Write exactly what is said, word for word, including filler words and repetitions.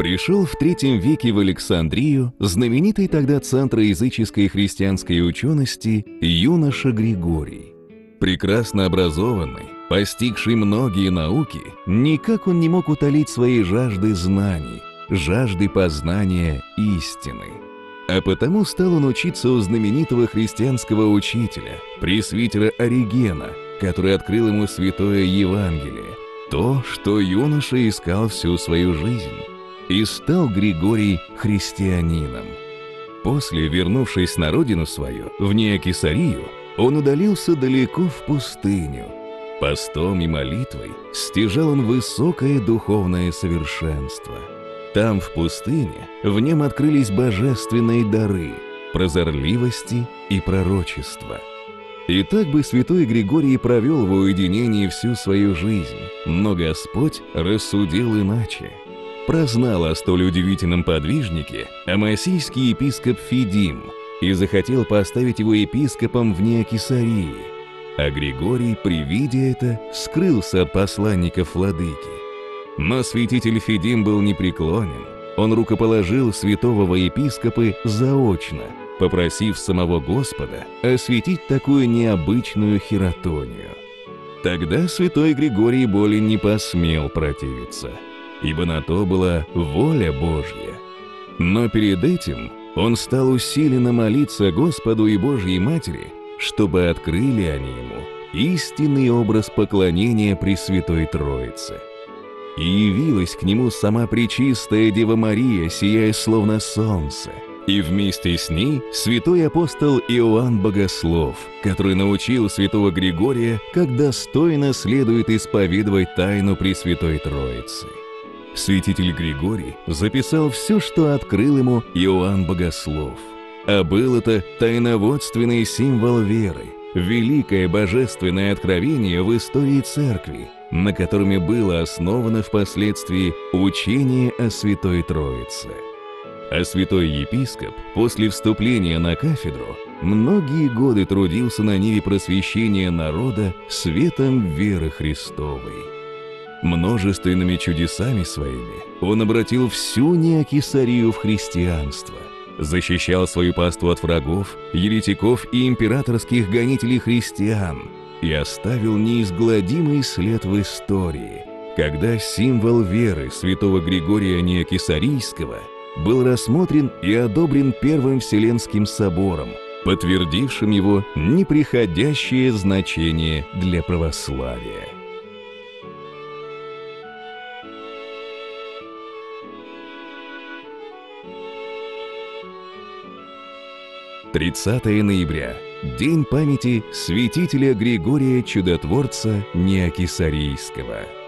Пришел в третьем веке в Александрию знаменитый тогда центр языческой и христианской учености юноша Григорий. Прекрасно образованный, постигший многие науки, никак он не мог утолить своей жажды знаний, жажды познания истины. А потому стал он учиться у знаменитого христианского учителя, пресвитера Оригена, который открыл ему святое Евангелие, то, что юноша искал всю свою жизнь. И стал Григорий христианином. После, вернувшись на родину свою, в Неокесарию, он удалился далеко в пустыню. Постом и молитвой стяжал он высокое духовное совершенство. Там, в пустыне, в нем открылись божественные дары, прозорливости и пророчества. И так бы святой Григорий провел в уединении всю свою жизнь, но Господь рассудил иначе. Прознал о столь удивительном подвижнике амасийский епископ Фидим и захотел поставить его епископом в Неокесарии. А Григорий, привидя это, скрылся от посланников владыки. Но святитель Фидим был непреклонен. Он рукоположил святого во епископы заочно, попросив самого Господа осветить такую необычную хиротонию. Тогда святой Григорий более не посмел противиться, ибо на то была воля Божья. Но перед этим он стал усиленно молиться Господу и Божьей Матери, чтобы открыли они ему истинный образ поклонения Пресвятой Троице. И явилась к нему сама Пречистая Дева Мария, сияя словно солнце, и вместе с ней святой апостол Иоанн Богослов, который научил святого Григория, как достойно следует исповедовать тайну Пресвятой Троицы. Святитель Григорий записал все, что открыл ему Иоанн Богослов. А был это тайноводственный символ веры, великое божественное откровение в истории Церкви, на котором было основано впоследствии учение о Святой Троице. А святой епископ после вступления на кафедру многие годы трудился на ниве просвещения народа светом веры Христовой. Множественными чудесами своими он обратил всю Неокесарию в христианство, защищал свою паству от врагов, еретиков и императорских гонителей христиан и оставил неизгладимый след в истории, когда символ веры святого Григория Неокесарийского был рассмотрен и одобрен Первым Вселенским собором, подтвердившим его неприходящее значение для православия. тридцатое ноября. День памяти святителя Григория Чудотворца Неокесарийского.